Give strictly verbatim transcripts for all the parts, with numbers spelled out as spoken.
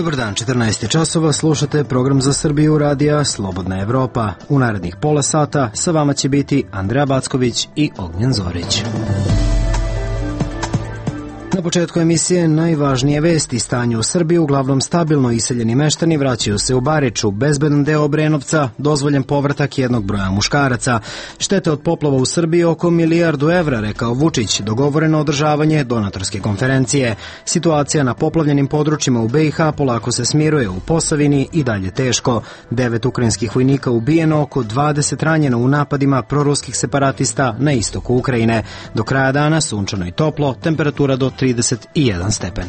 Dobar dan, četrnaest časova, slušate program za Srbiju radija Slobodna Evropa. U narednih pola sata sa vama će biti Andreja Backović i Ognjen Zorić. Na početku emisije najvažnije vesti. Stanje u Srbiji, uglavnom stabilno, iseljeni meštani vraćaju se u Bariču, bezbedan deo Obrenovca, dozvoljen povratak jednog broja muškaraca. Štete od poplava u Srbiji oko milijardu evra, rekao Vučić, dogovoreno održavanje donatorske konferencije. Situacija na poplavljenim područjima u B i H polako se smiruje, u Posavini i dalje teško. Devet ukrajinskih vojnika ubijeno, oko dvadeset ranjeno u napadima proruskih separatista na istoku Ukrajine. Do kraja dana sunčano i toplo, temperatura do trideset jedan stepen.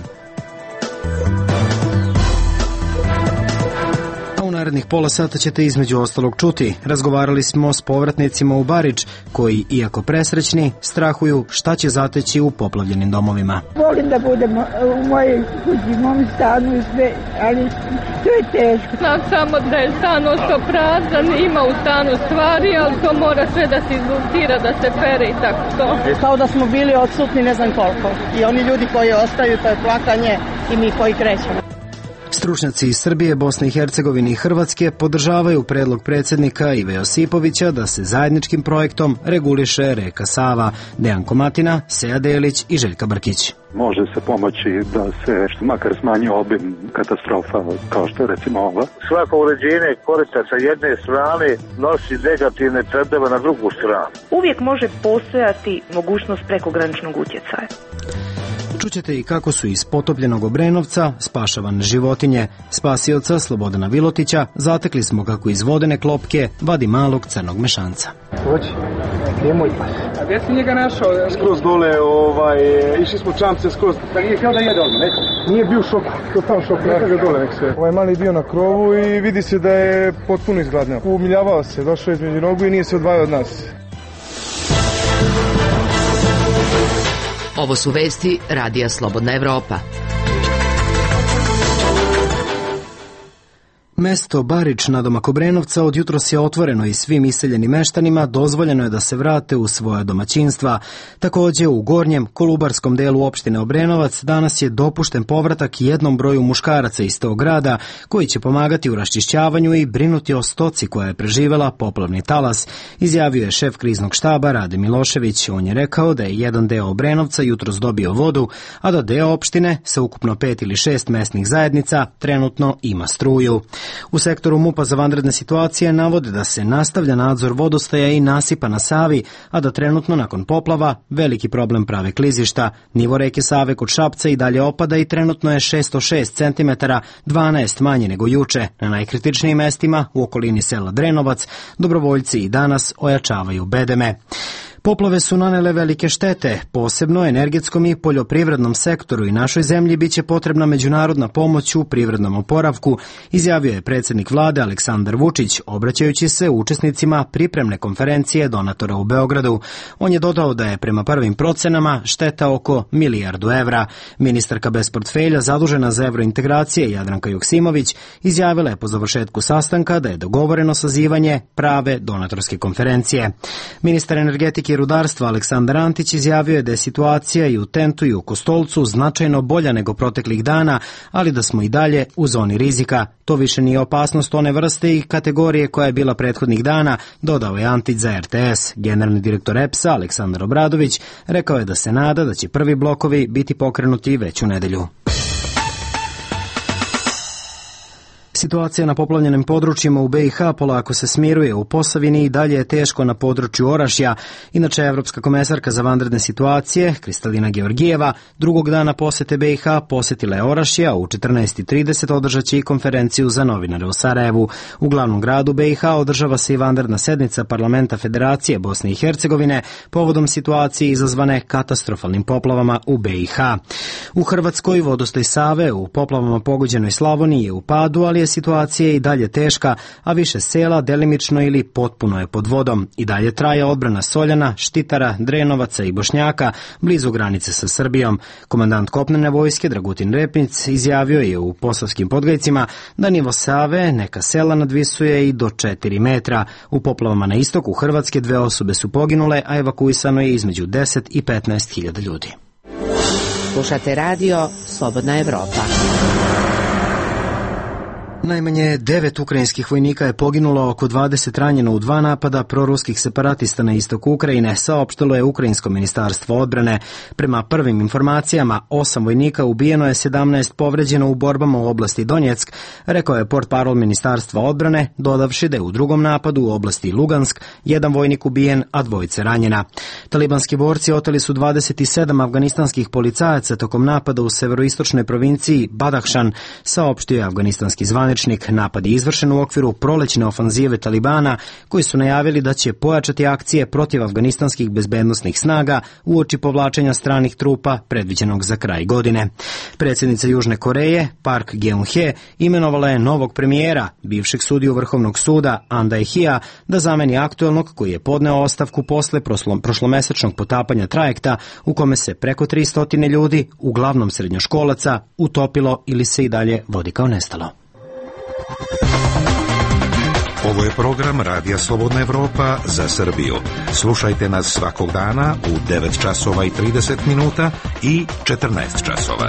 A u narednih pola sata ćete između ostalog čuti. Razgovarali smo s povratnicima u Barič, koji, iako presrećni, strahuju šta će zateći u poplavljenim domovima. Volim da budem u mojoj kući, u mom stanu i sve, ali to je teško. Znam samo da je stan ostao prazan, ima u stanu stvari, ali to mora sve da se izvoltira, da se pere i tako to. Kao da smo bili odsutni ne znam koliko. I oni ljudi koji ostaju, to je plakanje, i mi koji krećemo. Stručnjaci iz Srbije, Bosne i Hercegovine i Hrvatske podržavaju predlog predsjednika Ive Josipovića da se zajedničkim projektom reguliše reka Sava. Dejan Komatina, Seja Delić i Željka Brkić. Može se pomoći da se što makar smanji obim katastrofa kao što je recimo ova. Svako uređenje korita sa jedne strane nosi negativne trendove na drugu stranu. Uvijek može postojati mogućnost prekograničnog utjecaja. Čućete i kako su iz potopljenog Obrenovca spašavane životinje. Spasioca Slobodana Vilotića zatekli smo kako iz vodene klopke vadi malog crnog mešanca. Hoći, gdje je moj pas? A gdje si njega našao? Skroz dole, ovaj, išli smo čamce skroz. Da nije htio da jede odmah, neko? Nije bio u šoku, totalno šoku, neka ga dole, nek sve. Ovaj mali bio na krovu i vidi se da je potpuno izgladneo. Umiljavao se, došao između nogu i nije se odvajao od nas. Ovo su vesti radija Slobodna Evropa. Mesto Barič nadomak Obrenovca od jutros je otvoreno i svim iseljenim meštanima dozvoljeno je da se vrate u svoje domaćinstva. Također u gornjem kolubarskom delu opštine Obrenovac danas je dopušten povratak jednom broju muškaraca iz tog grada koji će pomagati u raščišćavanju i brinuti o stoci koja je preživela poplavni talas, izjavio je šef kriznog štaba Rade Milošević. On je rekao da je jedan deo Obrenovca jutros dobio vodu, a da deo opštine sa ukupno pet ili šest mesnih zajednica trenutno ima struju. U sektoru MUP-a za vanredne situacije navode da se nastavlja nadzor vodostaja i nasipa na Savi, a da trenutno nakon poplava veliki problem prave klizišta. Nivo reke Save kod Šapca i dalje opada i trenutno je šessto šest centimetara, dvanaest manje nego juče. Na najkritičnijim mestima u okolini sela Drenovac dobrovoljci i danas ojačavaju bedeme. Poplave su nanele velike štete, posebno energetskom i poljoprivrednom sektoru i našoj zemlji biće potrebna međunarodna pomoć u privrednom oporavku, izjavio je predsjednik vlade Aleksandar Vučić, obraćajući se učesnicima pripremne konferencije donatora u Beogradu. On je dodao da je prema prvim procenama šteta oko milijardu evra. Ministarka bez portfelja zadužena za evrointegracije Jadranka Joksimović izjavila je po završetku sastanka da je dogovoreno sazivanje prave donatorske konferencije. Ministar energetike i rudarstva Aleksandar Antić izjavio je da je situacija i u Tentu i u Kostolcu značajno bolja nego proteklih dana, ali da smo i dalje u zoni rizika. To više nije opasnost one vrste i kategorije koja je bila prethodnih dana, dodao je Antić za R T S. Generalni direktor E P S-a Aleksandar Obradović rekao je da se nada da će prvi blokovi biti pokrenuti već u nedelju. Situacija na poplavljenim područjima u B i H polako se smiruje, u Posavini i dalje je teško na području Orašja. Inače, Evropska komesarka za vanredne situacije, Kristalina Georgijeva, drugog dana posete B i H posjetila je Orašje, a u četrnaest i trideset održat će i konferenciju za novinare u Sarajevu. U glavnom gradu B i H održava se i vanredna sednica Parlamenta Federacije Bosne i Hercegovine povodom situacije izazvane katastrofalnim poplavama u B i H. U Hrvatskoj vodostaj Save u poplavama pogođenoj Slavoniji je u padu, ali je situacija i dalje teška, a više sela delimično ili potpuno je pod vodom. I dalje traje odbrana Soljana, Štitara, Drenovaca i Bošnjaka blizu granice sa Srbijom. Komandant kopnene vojske Dragutin Repnic izjavio je u Posavskim Podgajcima da nivo Save neka sela nadvisuje i do četiri metra. U poplavama na istoku Hrvatske dve osobe su poginule, a evakuisano je između deset i petnaest hiljada ljudi. Slušate radio Slobodna Evropa. Najmanje devet ukrajinskih vojnika je poginulo, oko dvadeset ranjeno u dva napada proruskih separatista na istoku Ukrajine, saopštilo je Ukrajinsko ministarstvo odbrane. Prema prvim informacijama, osam vojnika ubijeno je, sedamnaest povređeno u borbama u oblasti Donjeck, rekao je portparol ministarstva odbrane, dodavši da je u drugom napadu u oblasti Lugansk jedan vojnik ubijen, a dvojice ranjena. Talibanski borci oteli su dvadeset sedam afganistanskih policajaca tokom napada u severoistočnoj provinciji Badahšan, saopštio je afganistanski zvaničnik. Napad je izvršen u okviru prolećne ofanzive Talibana, koji su najavili da će pojačati akcije protiv afganistanskih bezbednosnih snaga uoči povlačenja stranih trupa predviđenog za kraj godine. Predsjednica Južne Koreje, Park Geun-hye, imenovala je novog premijera, bivšeg sudiju Vrhovnog suda Ahn Dae-hya, da zameni aktuelnog koji je podneo ostavku posle prošlomesečnog potapanja trajekta u kome se preko tristo ljudi, uglavnom srednjoškolaca, utopilo ili se i dalje vodi kao nestalo. Ovo je program Radija Slobodna Evropa za Srbiju. Slušajte nas svakog dana u devet časova i trideset minuta i četrnaest časova.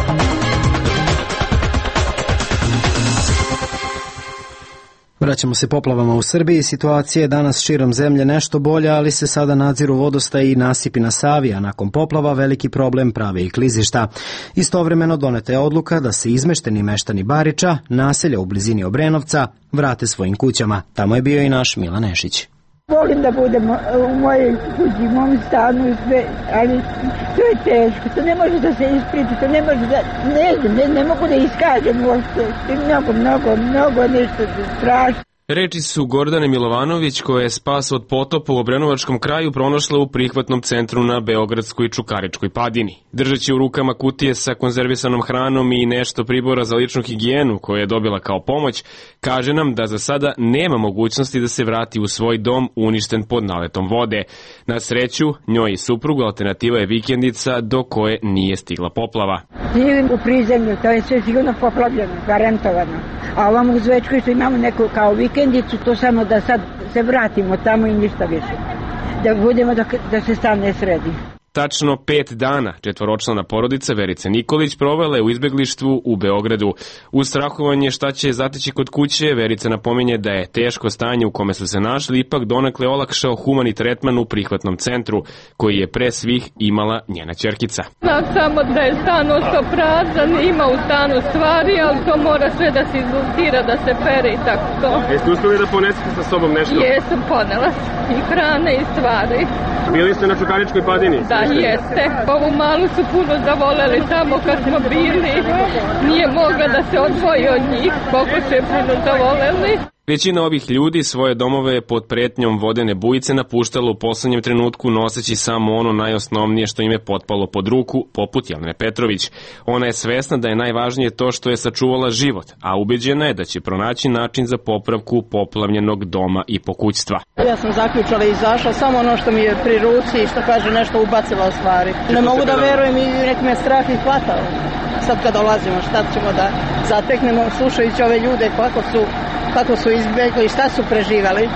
Vraćamo se poplavama u Srbiji. Situacija je danas širom zemlje nešto bolja, ali se sada nadziru vodostaji i nasipi na Savi, a nakon poplava veliki problem prave i klizišta. Istovremeno doneta je odluka da se izmešteni meštani Bariča, naselja u blizini Obrenovca, vrate svojim kućama. Tamo je bio i naš Milan Nešić. Volim da budem u mojoj kući, u mom stanu, sve, ali to je teško, to ne može da se ispriči, to ne može da, ne znam, ne, ne mogu da iskažem uopšte, mnogo, mnogo, mnogo nešto strašno. Reči su Gordane Milovanović, koja je spas od potopa u Obrenovačkom kraju pronašla u prihvatnom centru na Beogradskoj Čukaričkoj padini. Držeći u rukama kutije sa konzervisanom hranom i nešto pribora za ličnu higijenu koje je dobila kao pomoć, kaže nam da za sada nema mogućnosti da se vrati u svoj dom uništen pod naletom vode. Na sreću, njoj i suprugu alternativa je vikendica do koje nije stigla poplava. Živim u prizemlju, to je sve sigurno poplavljeno, garantovano. A ovamo u Zvečkoj što imamo neku kao vikendicu, to samo da sad se vratimo tamo i ništa više. Da budemo da, da se stan ne sredi. Tačno pet dana četvoročlana porodica Verice Nikolić provela je u izbeglištvu u Beogradu. Uz strahovanje šta će zateći kod kuće, Verica napominje da je teško stanje u kome su se našli ipak donekle olakšao humani tretman u prihvatnom centru, koji je pre svih imala njena ćerkica. Znam samo da je stan ostao prazan, ima u stanu stvari, ali to mora sve da se izvoltira, da se pere i tako to. Jeste uspeli da ponesete sa sobom nešto? Jesam, ponela i hrane i stvari. Bili ste na Čukaričkoj padini? Da, jeste. Ovu malu su puno zavoleli tamo kad smo bili. Nije mogla da se odvoji od njih, koliko su je puno zavoleli. Većina ovih ljudi svoje domove pod pretnjom vodene bujice napuštala u poslednjem trenutku noseći samo ono najosnovnije što im je potpalo pod ruku, poput Jelene Petrović. Ona je svesna da je najvažnije to što je sačuvala život, a ubeđena je da će pronaći način za popravku poplavljenog doma i pokućstva. Ja sam zaključala i izašla, samo ono što mi je pri ruci i što kaže nešto ubacila u stvari. Ne mogu da verujem i nek me strah i hvatao. Sad kad dolazimo, šta ćemo da zateknemo slušajući ove ljude kako su kako su izbjegli i šta su preživali.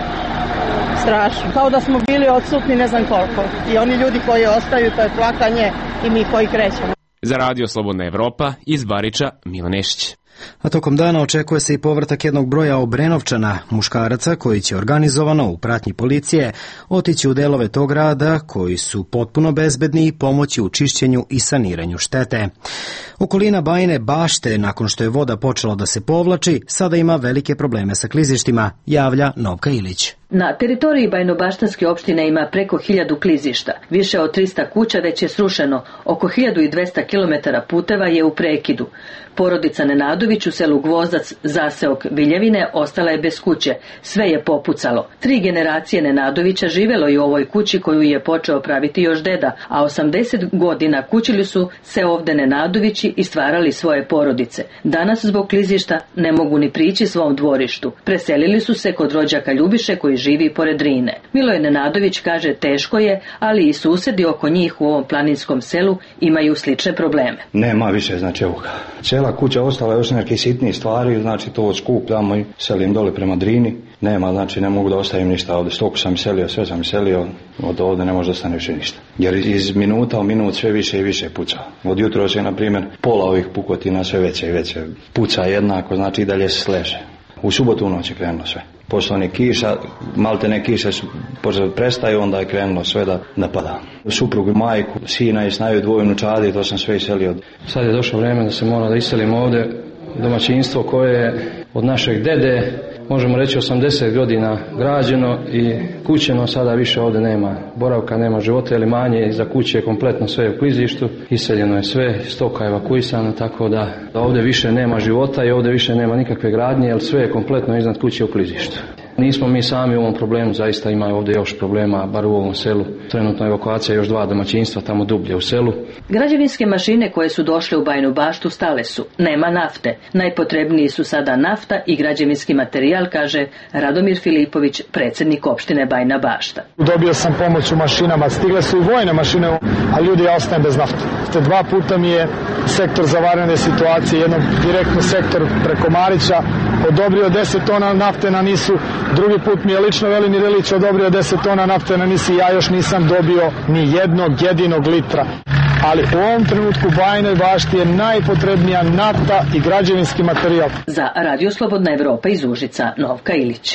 Strašno. Kao da smo bili odsutni ne znam koliko. I oni ljudi koji ostaju, to je plakanje i mi koji krećemo. Za Radio Slobodna Evropa iz Bariča, Milan Nešić. A tokom dana očekuje se i povratak jednog broja Obrenovčana, muškaraca koji će organizovano u pratnji policije otići u delove tog grada koji su potpuno bezbedni i pomoći u čišćenju i saniranju štete. Okolina Bajine Bašte, nakon što je voda počela da se povlači, sada ima velike probleme sa klizištima, javlja Novka Ilić. Na teritoriji Bajnobaštanske opštine ima preko hiljadu klizišta. Više od trista kuća već je srušeno, oko hiljadu dvesta kilometara puteva je u prekidu. Porodica Nenadović u selu Gvozdac, zaseok Viljevine, ostala je bez kuće. Sve je popucalo. Tri generacije Nenadovića živelo je u ovoj kući koju je počeo praviti još deda, a osamdeset godina kućili su se ovde Nenadovići i stvarali svoje porodice. Danas zbog klizišta ne mogu ni prići svom dvorištu. Preselili su se kod rođaka Ljubiše koji živi pored Drine. Miloje Nenadović kaže teško je, ali i susedi oko njih u ovom planinskom selu imaju slične probleme. Nema više, znači evo ga. Cijela kuća ostala još neke sitnije stvari, znači to skupljamo i selim dole prema Drini. Nema, znači ne mogu da ostavim ništa ovdje. Stoku sam iselio, sve sam iselio, od ovdje ne može da ostane više ništa. Jer iz minuta u minut sve više i više puca. Od jutro se, na primjer, pola ovih pukotina sve veće i veće. Puca jednako, znači i dalje se sleže. U subotu u noć je krenulo sve. Posle one kiša, malte ne kiše prestaju, onda je krenulo sve da, da pada. Suprugu, majku, sina i snaju dvoju unučadi, to sam sve iselio. Sad je došlo vrijeme da se mora da iselimo ovdje. Domaćinstvo koje je od našeg dede, možemo reći osamdeset godina građeno i kućeno, sada više ovdje nema boravka, nema života ili manje, iza kuće je kompletno sve u klizištu, iseljeno je sve, stoka je evakuisana, tako da, da ovdje više nema života i ovdje više nema nikakve gradnje, jer sve je kompletno iznad kuće u klizištu. Nismo mi sami u ovom problemu, zaista ima ovdje još problema, bar u ovom selu. Trenutno evakuacija još dva domaćinstva tamo dublje u selu. Građevinske mašine koje su došle u Bajinu Baštu stale su. Nema nafte. Najpotrebniji su sada nafta i građevinski materijal, kaže Radomir Filipović, predsjednik opštine Bajina Bašta. Dobio sam pomoć u mašinama, stigle su i vojne mašine, a ljudi ja ostajem bez nafte. Te dva puta mi je sektor za vanredne situacije, jednom direktno sektor preko Marića odobrio deset tona nafte na Nisu. Drugi put mi je lično Velimir Ilić odobrio deset tona nafte na Nisi, ja još nisam dobio ni jednog jedinog litra. Ali u ovom trenutku Bajinoj Bašti je najpotrebnija nafta i građevinski materijal. Za Radio Slobodna Evropa iz Užica, Novka Ilić.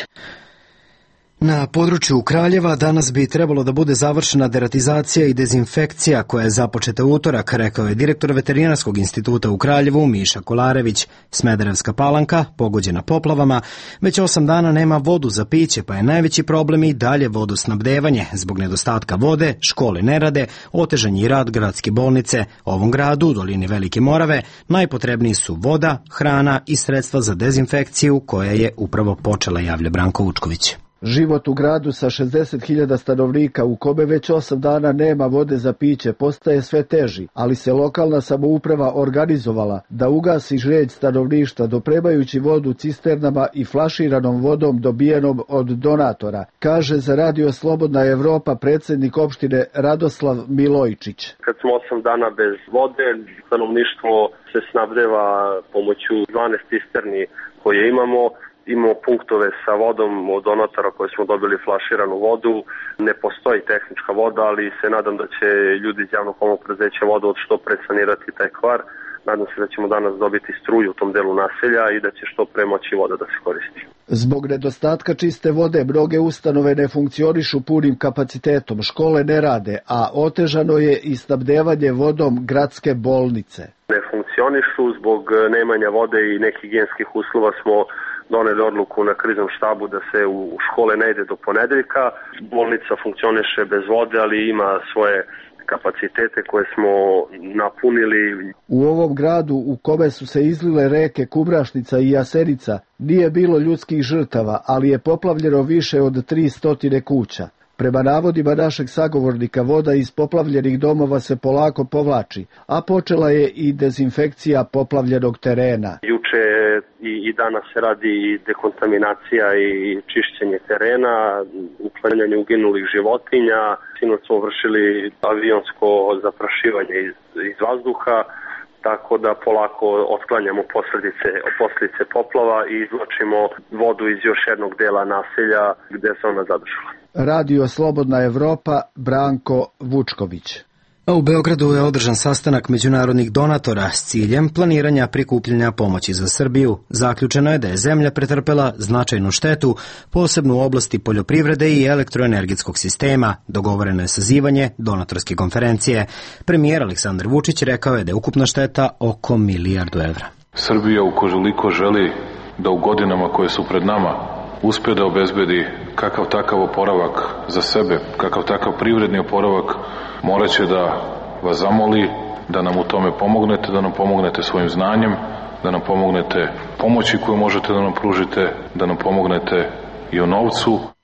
Na području Kraljeva danas bi trebalo da bude završena deratizacija i dezinfekcija koja je započeta u utorak, rekao je direktor Veterinarskog instituta u Kraljevu Miša Kolarević. Smederevska Palanka, pogođena poplavama, već osam dana nema vodu za piće, pa je najveći problem i dalje vodosnabdevanje. Zbog nedostatka vode, škole ne rade, otežan je rad gradske bolnice. Ovom gradu, u dolini Velike Morave, najpotrebniji su voda, hrana i sredstva za dezinfekciju koja je upravo počela, javlja Branko Vučković. Život u gradu sa šezdeset hiljada stanovnika u kome već osam dana nema vode za piće postaje sve teži, ali se lokalna samouprava organizovala da ugasi žeđ stanovništva dopremajući vodu cisternama i flaširanom vodom dobijenom od donatora, kaže za Radio Slobodna Evropa predsjednik opštine Radoslav Milojčić. Kad smo osam dana bez vode, stanovništvo se snabdeva pomoću dvanaest cisterni koje imamo. Imamo punktove sa vodom od donatora koje smo dobili flaširanu vodu. Ne postoji tehnička voda, ali se nadam da će ljudi iz javnog komunalnog preduzeća Voda od što pre sanirati taj kvar. Nadam se da ćemo danas dobiti struju u tom delu naselja i da će što pre moći voda da se koristi. Zbog nedostatka čiste vode mnoge ustanove ne funkcionišu punim kapacitetom, škole ne rade, a otežano je i snabdevanje vodom gradske bolnice. Ne funkcionišu zbog nemanja vode i nehigijenskih uslova smo doneli odluku na kriznom štabu da se u škole ne ide do ponedeljka. Bolnica funkcioniše bez vode, ali ima svoje kapacitete koje smo napunili. U ovom gradu u kome su se izlile reke Kubrašnica i Jasenica nije bilo ljudskih žrtava, ali je poplavljeno više od tristo kuća. Prema navodima našeg sagovornika, voda iz poplavljenih domova se polako povlači, a počela je i dezinfekcija poplavljenog terena. Juče i, i danas se radi i dekontaminacija i čišćenje terena, uklanjanje uginulih životinja. Sinoć smo vršili avionsko zaprašivanje iz, iz vazduha, tako da polako otklanjamo posljedice, posljedice poplava i izvlačimo vodu iz još jednog dela naselja gde se ona zadržala. Radio Slobodna Evropa, Branko Vučković. A u Beogradu je održan sastanak međunarodnih donatora s ciljem planiranja prikupljanja pomoći za Srbiju. Zaključeno je da je zemlja pretrpela značajnu štetu, posebno u oblasti poljoprivrede i elektroenergetskog sistema. Dogovoreno je sazivanje donatorske konferencije. Premijer Aleksandar Vučić rekao je da je ukupna šteta oko milijardu evra. Srbija ukoliko želi da u godinama koje su pred nama uspe da obezbedi kakav takav oporavak za sebe, kakav takav privredni oporavak, morat će da vas zamoli da nam u tome pomognete, da nam pomognete svojim znanjem, da nam pomognete pomoći koju možete da nam pružite, da nam pomognete i o novcu.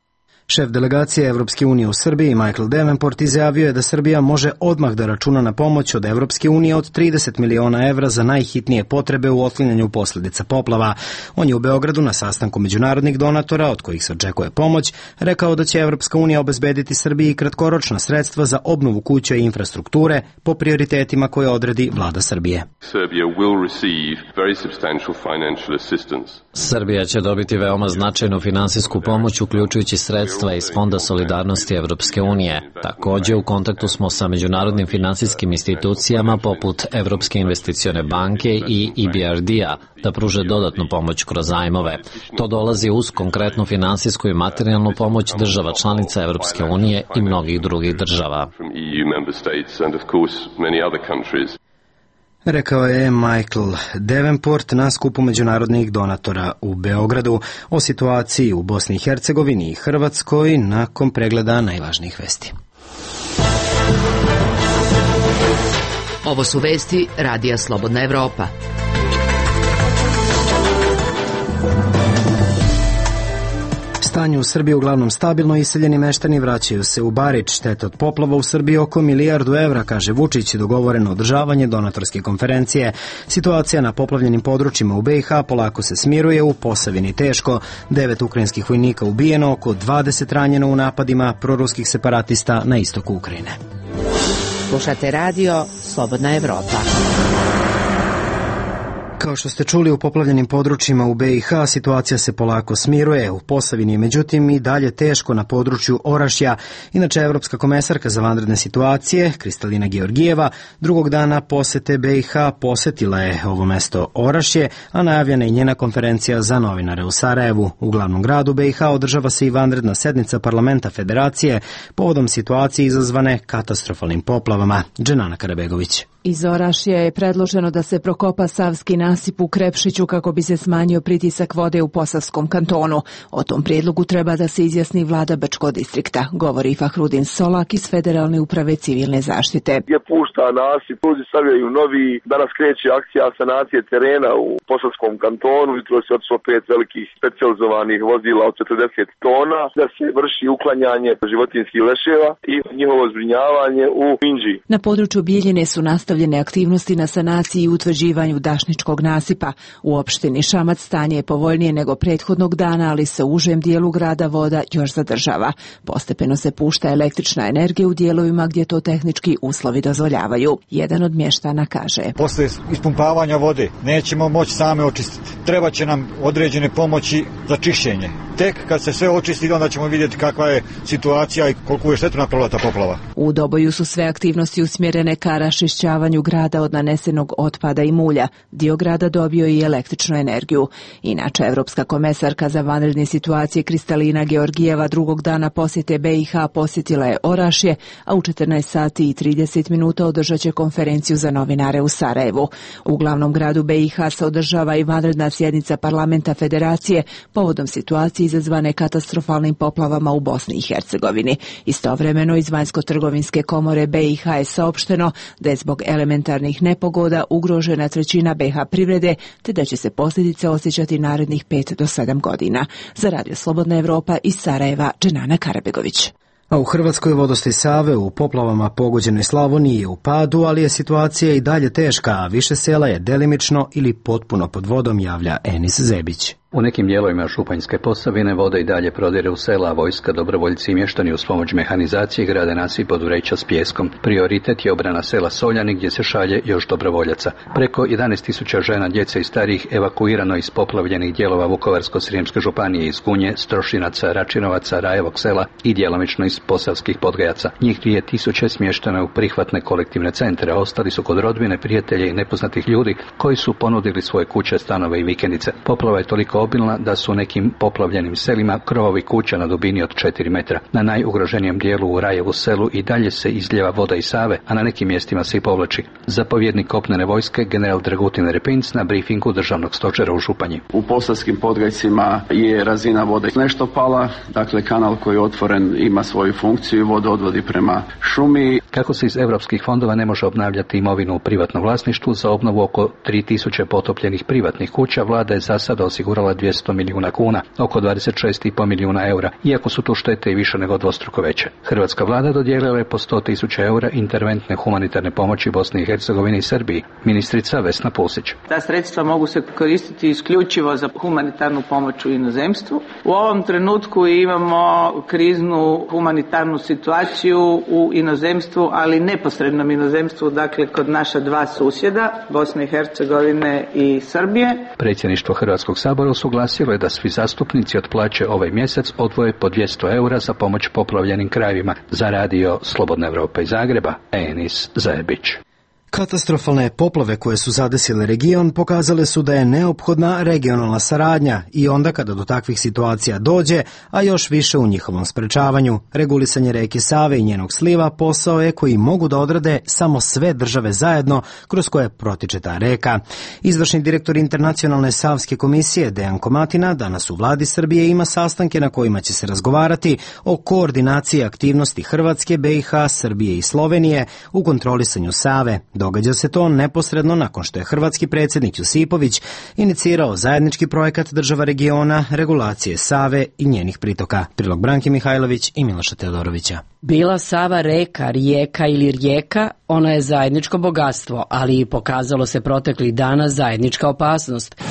Šef delegacije Evropske unije u Srbiji, Michael Davenport, izjavio je da Srbija može odmah da računa na pomoć od Evropske unije od trideset miliona evra za najhitnije potrebe u otklanjanju posljedica poplava. On je u Beogradu na sastanku međunarodnih donatora, od kojih se očekuje pomoć, rekao da će Evropska unija obezbediti Srbiji kratkoročna sredstva za obnovu kuća i infrastrukture po prioritetima koje odredi vlada Srbije. Srbija će dobiti veoma značajnu finansijsku pomoć, uključujući sredstva iz Fonda solidarnosti Evropske unije. Također, u kontaktu smo sa međunarodnim finansijskim institucijama poput Evropske investicione banke i E B R D-a da pruže dodatnu pomoć kroz zajmove. To dolazi uz konkretnu finansijsku i materijalnu pomoć država članica Evropske unije i mnogih drugih država. Rekao je Michael Davenport na skupu međunarodnih donatora u Beogradu o situaciji u Bosni i Hercegovini i Hrvatskoj nakon pregleda najvažnijih vesti. Ovo su vesti Radija Slobodna Evropa. Stanje u Srbiji uglavnom stabilno, iseljeni meštani vraćaju se u Barič. Šteta od poplava u Srbiji oko milijardu evra, kaže Vučić, dogovoreno održavanje donatorske konferencije. Situacija na poplavljenim područjima u B i H polako se smiruje, u Posavini teško. Devet ukrajinskih vojnika ubijeno, oko dvadeset ranjeno u napadima proruskih separatista na istoku Ukrajine. Slušate radio Slobodna Evropa. Kao što ste čuli, u poplavljenim područjima u B i H situacija se polako smiruje. U Posavini je međutim i dalje teško na području Orašja. Inače, Evropska komesarka za vanredne situacije, Kristalina Georgijeva, drugog dana posete B i H posetila je ovo mesto Orašje, a najavljena je njena konferencija za novinare u Sarajevu. U glavnom gradu B i H održava se i vanredna sednica parlamenta federacije povodom situacije izazvane katastrofalnim poplavama. Dženana Karabegović. Iz Orašja je predloženo da se prokopa Savski nasip u Krepšiću kako bi se smanjio pritisak vode u Posavskom kantonu. O tom prijedlogu treba da se izjasni vlada Bečkog distrikta, govori Fahrudin Solak iz Federalne uprave civilne zaštite. Je pušta nasip, ljudi stavljaju novi, danas kreće akcija sanacije terena u Posavskom kantonu, jutro se otišlo pet velikih specijalizovanih vozila od četrdeset tona, da se vrši uklanjanje životinjskih leševa i njihovo zbrinjavanje u Inđi. Na području Bijeljine su nastavljene aktivnosti na sanaciji i utvrđivanju dašničkog nasipa. U opštini Šamac stanje je povoljnije nego prethodnog dana, ali se u užem dijelu grada voda još zadržava. Postepeno se pušta električna energija u dijelovima gdje to tehnički uslovi dozvoljavaju. Jedan od mještana kaže: Posle ispumpavanja vode nećemo moći same očistiti. Treba će nam određene pomoći za čišćenje. Tek kad se sve očisti, onda ćemo vidjeti kakva je situacija i koliko je štetu napravila ta poplava. U Doboju su sve aktivnosti usmjerene ka raščišćavanju grada od nanesenog otpada i mulja. Dio grada dobio i električnu energiju. Inače, Evropska komesarka za vanredne situacije Kristalina Georgijeva drugog dana posjete B i H posjetila je Orašje, a u četrnaest sati i trideset minuta održat će konferenciju za novinare u Sarajevu. U glavnom gradu B i H se održava i vanredna sjednica parlamenta federacije povodom situacije izazvane katastrofalnim poplavama u Bosni i Hercegovini. Istovremeno iz Vanjsko-trgovinske komore B i H je saopšteno da je zbog elementarnih nepogoda ugrožena trećina B i H privrede, te da će se posljedice osjećati narednih pet do sedam godina. Za Radio Slobodna Evropa iz Sarajeva, Dženana Karabegović. A u Hrvatskoj vodostaj Save u poplavama pogođenoj Slavoniji je u padu, ali je situacija i dalje teška, a više sela je delimično ili potpuno pod vodom, javlja Enis Zebić. U nekim dijelovima Županjske Posavine voda i dalje prodire u sela, a vojska, dobrovoljci i mještani uz pomoć mehanizacije grade nasip od vreća s pijeskom. Prioritet je obrana sela Soljani gdje se šalje još dobrovoljaca. Preko jedanaest tisuća žena, djece i starijih evakuirano iz poplavljenih dijelova Vukovarsko-srijemske županije, iz Gunje, Strošinaca, Račinovaca, Rajevog sela i djelomično iz Posavskih Podgajaca. Njih dvije tisuće smještene u prihvatne kolektivne centre, a ostali su kod rodbine, prijatelja i nepoznatih ljudi koji su ponudili svoje kuće, stanove i vikendice. Poplava je toliko obilna da su u nekim poplavljenim selima krovovi kuća na dubini od četiri metra. Na najugroženijem dijelu u Rajevu selu i dalje se izljeva voda iz Save, a na nekim mjestima se i povlači. Zapovjednik kopnene vojske general Dragutin Repinc na brifingu državnog stožera u Županji. U Posavskim Podgajcima je razina vode nešto pala, dakle kanal koji je otvoren ima svoju funkciju i voda odvodi prema šumi. Kako se iz europskih fondova ne može obnavljati imovinu u privatnom vlasništvu, za obnovu oko tri tisuće potopljenih privatnih kuća vlada je za sada osigurala koštala dvjesto milijuna kuna, oko dvadeset šest i pol milijuna eura, iako su tu štete i više nego dvostruko veće. Hrvatska vlada dodijelila je po sto tisuća eura interventne humanitarne pomoći Bosni i Hercegovini i Srbiji. Ministrica Vesna Pusić. Ta sredstva mogu se koristiti isključivo za humanitarnu pomoć u inozemstvu. U ovom trenutku imamo kriznu humanitarnu situaciju u inozemstvu, ali neposrednom inozemstvu, dakle kod naša dva susjeda, Bosne i Hercegovine i Srbije. Predsjedništvo Hrvatskog sabora usuglasilo je da svi zastupnici od plaće ovaj mjesec odvoje po dvjesto eura za pomoć poplavljenim krajevima. Za radio Slobodna Evropa iz Zagreba, Enis Zajebić. Katastrofalne poplave koje su zadesile region pokazale su da je neophodna regionalna saradnja i onda kada do takvih situacija dođe, a još više u njihovom sprečavanju. Regulisanje reke Save i njenog sliva posao je koji mogu da odrade samo sve države zajedno kroz koje protiče ta reka. Izvršni direktor Internacionalne Savske komisije Dejan Komatina danas u vladi Srbije ima sastanke na kojima će se razgovarati o koordinaciji aktivnosti Hrvatske, B i H, Srbije i Slovenije u kontrolisanju Save. Događa se to neposredno nakon što je hrvatski predsjednik Josipović inicirao zajednički projekat država regiona regulacije Save i njenih pritoka. Prilog Branke Mihajlović i Miloša Teodorovića. Bila Sava reka, rijeka ili rijeka, ona je zajedničko bogatstvo, ali i pokazalo se proteklih dana zajednička opasnost.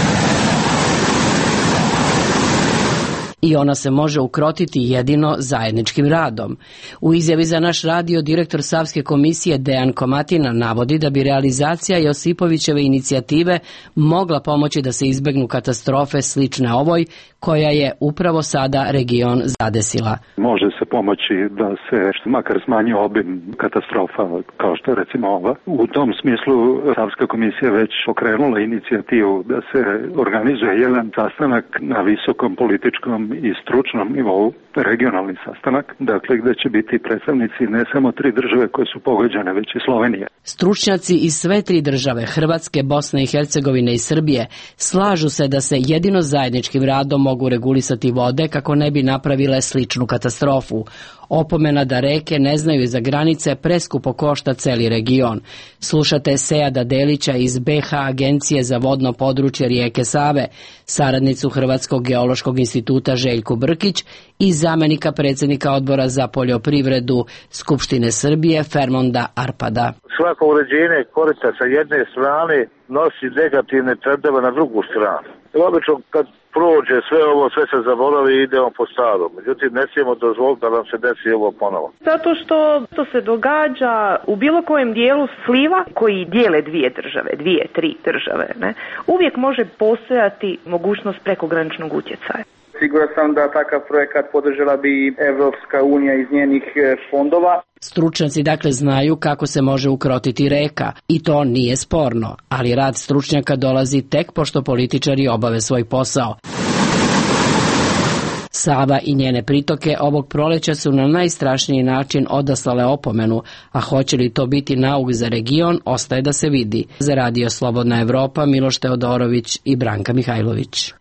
I ona se može ukrotiti jedino zajedničkim radom. U izjavi za naš radio direktor Savske komisije Dejan Komatina navodi da bi realizacija Josipovićeve inicijative mogla pomoći da se izbegnu katastrofe slične ovoj, koja je upravo sada region zadesila. Može se pomoći da se makar smanji obim katastrofa kao što je recimo ova. U tom smislu Savska komisija već pokrenula inicijativu da se organizuje jedan sastanak na visokom političkom i stručnom nivou, regionalni sastanak, dakle gdje će biti predstavnici ne samo tri države koje su pogođene, već i Slovenije. Stručnjaci iz sve tri države, Hrvatske, Bosne i Hercegovine i Srbije, slažu se da se jedino zajedničkim radom mogu regulisati vode kako ne bi napravile sličnu katastrofu. Opomena da reke ne znaju za granice preskupo košta celi region. Slušate Sejada Delića iz B H Agencije za vodno područje rijeke Save, saradnicu Hrvatskog geološkog instituta Željku Brkić i zamenika predsjednika odbora za poljoprivredu Skupštine Srbije Fermonda Arpada. Svako uređenje korita sa jedne strane nosi negativne trendove na drugu stranu. Obično kad prođe sve ovo, sve se zaboravi i idemo po starom. Međutim, ne smijemo dozvoliti da nam se desi ovo ponovo. Zato što to se događa u bilo kojem dijelu sliva koji dijele dvije države, dvije, tri države. Ne? Uvijek može postojati mogućnost prekograničnog utjecaja. Siguran sam da takav projekat podržala bi Evropska unija iz njenih fondova. Stručnjaci dakle znaju kako se može ukrotiti reka i to nije sporno, ali rad stručnjaka dolazi tek pošto političari obave svoj posao. Sava i njene pritoke ovog proleća su na najstrašniji način odaslale opomenu, a hoće li to biti nauk za region, ostaje da se vidi. Za radio Slobodna Evropa, Miloš Teodorović i Branka Mihajlović.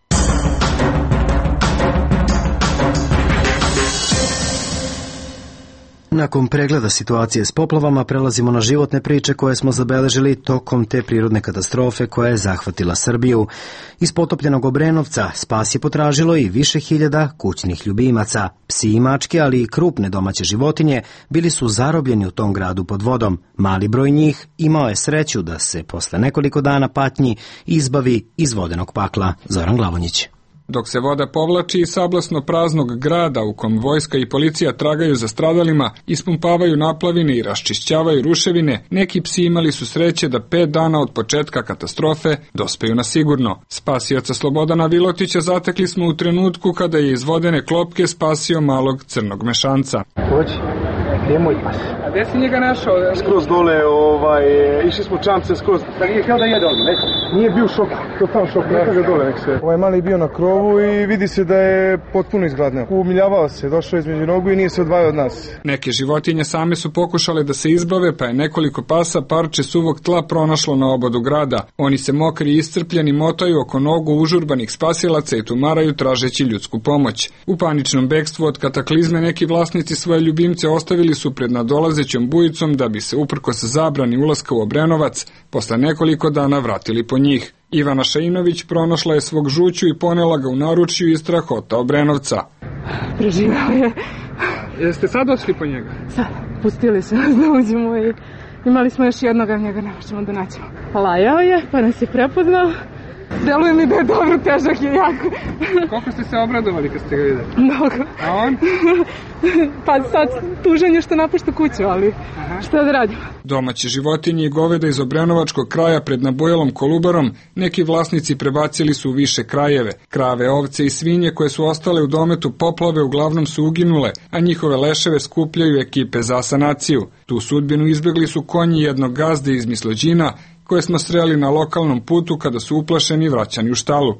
Nakon pregleda situacije s poplavama prelazimo na životne priče koje smo zabeležili tokom te prirodne katastrofe koja je zahvatila Srbiju. Iz potopljenog Obrenovca spas je potražilo i više hiljada kućnih ljubimaca. Psi i mačke, ali i krupne domaće životinje bili su zarobljeni u tom gradu pod vodom. Mali broj njih imao je sreću da se posle nekoliko dana patnji izbavi iz vodenog pakla. Zoran Glavonjić. Dok se voda povlači iz sablasno praznog grada u kom vojska i policija tragaju za stradalima, ispumpavaju naplavine i raščišćavaju ruševine, neki psi imali su sreće da pet dana od početka katastrofe dospeju na sigurno. Spasioca Slobodana Vilotića zatekli smo u trenutku kada je iz vodene klopke spasio malog crnog mešanca. Dođi, gdje je moj pas? A gdje si njega našao? Skroz dole, ovaj, išli smo čamce skroz. Da nije htio da jede odmah, ne? Nije bio šok, to tam šok, neka ga dole, nek se. Ovaj mali bio na krovu i vidi se da je potpuno izgladneo. Umiljavao se, došao između nogu i nije se odvajao od nas. Neke životinje same su pokušale da se izbave, pa je nekoliko pasa parče suvog tla pronašlo na obodu grada. Oni se mokri i iscrpljeni motaju oko nogu užurbanih spasilaca i tumaraju tražeći ljudsku pomoć. U paničnom bekstvu od kataklizme neki vlasnici svoje ljubimce ostavili su pred nadolazećom bujicom da bi se uprkos zabrani ulaska u Obrenovac posle nekoliko dana vratili po njih. Ivana Šainović pronašla je svog žuću i ponela ga u naručju iz strahota Obrenovca. Preživao je. Jeste sad došli po njega? Sad, pustili su nas da uđemo i imali smo još jednoga, njega ne možemo da nađemo. Lajao je, pa nas je prepoznao. Deluje mi da je dobro, težak je jako. Koliko ste se obradovali kad ste ga videli? Mnogo. A on? Pa sad tužan je što napušta kuću, ali Aha. šta da radimo? Domaće životinje i goveda iz Obrenovačkog kraja pred Nabojelom Kolubarom neki vlasnici prebacili su u više krajeve. Krave, ovce i svinje koje su ostale u dometu poplave uglavnom su uginule, a njihove leševe skupljaju ekipe za sanaciju. Tu sudbinu izbjegli su konji jednog gazde iz Mislođina, koje smo sreli na lokalnom putu kada su uplašeni i vraćani u štalu.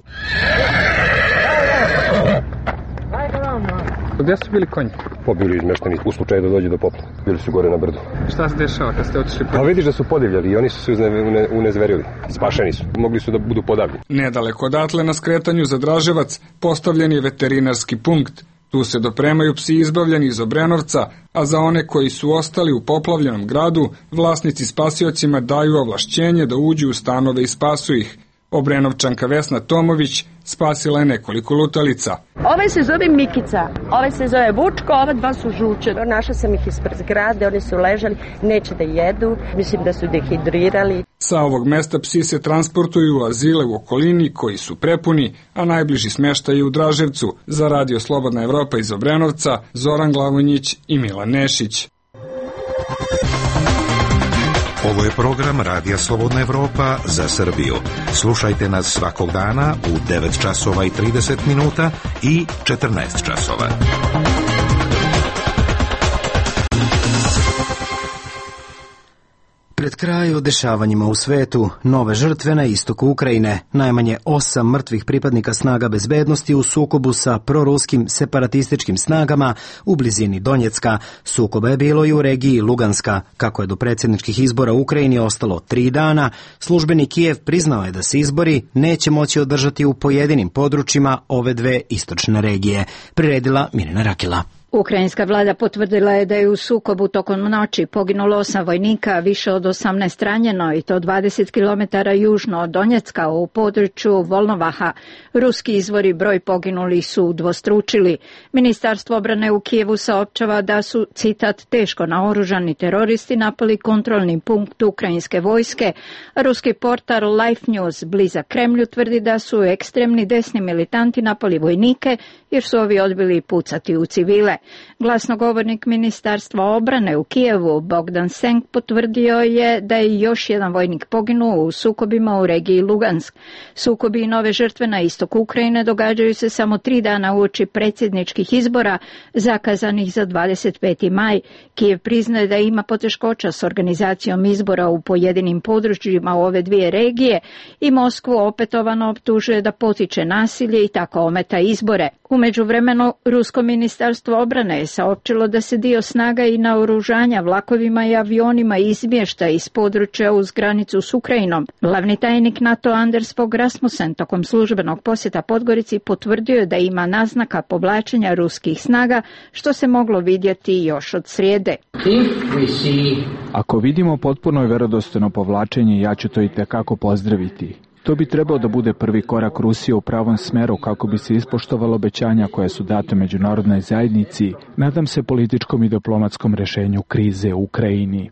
Gde su bili konji? Pobili izmešteni u slučaju da dođe do poplave. Bili su gore na brdu. Šta se dešava kad ste otišli? Pa vidiš da su podivljali i oni su se unezverili. Spašeni su. Mogli su da budu podavljeni. Nedaleko odatle na skretanju za Draževac postavljen je veterinarski punkt. Tu se dopremaju psi izbavljeni iz Obrenovca, a za one koji su ostali u poplavljenom gradu, vlasnici spasiocima daju ovlašćenje da uđu u stanove i spasu ih. Obrenovčanka Vesna Tomović spasila je nekoliko lutalica. Ovaj se zove Mikica, ovaj se zove Vučko, ova dva su žuče. Našla sam ih ispred zgrade, oni su ležali, neće da jedu, mislim da su dehidrirali. Sa ovog mesta psi se transportuju u azile u okolini koji su prepuni, a najbliži smeštaj je u Draževcu. Za Radio Slobodna Evropa iz Obrenovca, Zoran Glavonjić i Milan Nešić. Ovo je program Radija Slobodna Evropa za Srbiju. Slušajte nas svakog dana u devet časova i trideset minuta i četrnaest časova. Pred kraj o dešavanjima u svetu, nove žrtve na istoku Ukrajine, najmanje osam mrtvih pripadnika snaga bezbednosti u sukobu sa proruskim separatističkim snagama u blizini Donjecka. Sukoba je bilo i u regiji Luganska. Kako je do predsjedničkih izbora u Ukrajini ostalo tri dana, službeni Kijev priznao je da se izbori neće moći održati u pojedinim područjima ove dve istočne regije. Priredila Mirjana Rakila. Ukrajinska vlada potvrdila je da je u sukobu tokom noći poginulo osam vojnika, više od osamnaest ranjeno i to dvadeset kilometara južno od Donjecka u području Volnovaha. Ruski izvori broj poginulih su udvostručili. Ministarstvo obrane u Kijevu saopćava da su, citat, teško naoružani teroristi napali kontrolni punkt ukrajinske vojske. Ruski portal Life News blizak Kremlju tvrdi da su ekstremni desni militanti napali vojnike jer su ovi odbili pucati u civile. Glasnogovornik Ministarstva obrane u Kijevu Bogdan Senk potvrdio je da je još jedan vojnik poginuo u sukobima u regiji Lugansk. Sukobi i nove žrtve na istoku Ukrajine događaju se samo tri dana uoči predsjedničkih izbora zakazanih za dvadeset peti maj. Kijev priznaje da ima poteškoća s organizacijom izbora u pojedinim područjima u ove dvije regije i Moskvu opetovano optužuje da potiče nasilje i tako ometa izbore. U međuvremenu, Rusko ministarstvo obrane je saopćilo da se dio snaga i naoružanja vlakovima i avionima izmješta iz područja uz granicu s Ukrajinom. Glavni tajnik NATO Anders Fogh Rasmussen tokom službenog posjeta Podgorici potvrdio je da ima naznaka povlačenja ruskih snaga, što se moglo vidjeti još od srijede. Ako vidimo potpuno i verodostojno povlačenje, ja ću to i tekako pozdraviti. To bi trebao da bude prvi korak Rusije u pravom smeru kako bi se ispoštovalo obećanja koja su date međunarodnoj zajednici, nadam se političkom i diplomatskom rešenju krize u Ukrajini.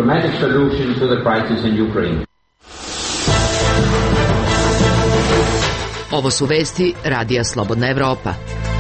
Ovo su vesti Radija Slobodna Evropa.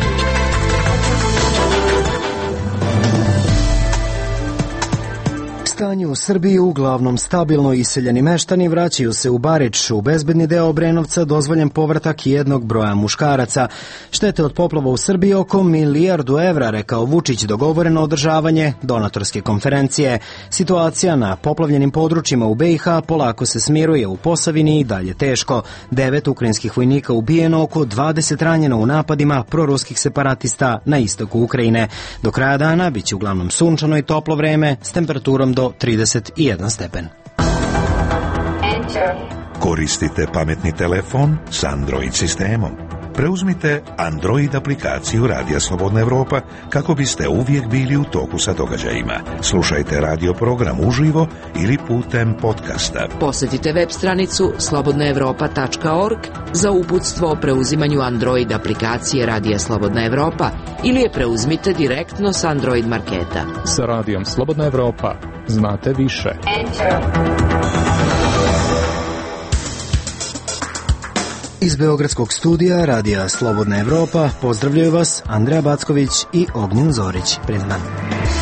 Stanje u Srbiji uglavnom stabilno, iseljeni meštani vraćaju se u Barič, u bezbedni deo Obrenovca dozvoljen povratak jednog broja muškaraca. Štete od poplava u Srbiji oko milijardu evra, rekao Vučić, dogovoreno održavanje donatorske konferencije. Situacija na poplavljenim područjima u be i ha polako se smiruje, u Posavini i dalje teško. Devet ukrajinskih vojnika ubijeno, oko dvadeset ranjeno u napadima proruskih separatista na istoku Ukrajine. Do kraja dana biće uglavnom sunčano i toplo vreme s temperaturom do trideset jedan stepen. Koristite pametni telefon s Android sistemom. Preuzmite Android aplikaciju Radija Slobodna Evropa kako biste uvijek bili u toku sa događajima. Slušajte radio program uživo ili putem podcasta. Posjetite web stranicu slobodna evropa tačka org za uputstvo o preuzimanju Android aplikacije Radija Slobodna Evropa ili je preuzmite direktno s Android marketa. Sa Radijom Slobodna Evropa znate više. Iz Beogradskog studija Radija Slobodna Evropa pozdravljaju vas Andreja Backović i Ognjen Zorić. Prijatno dan.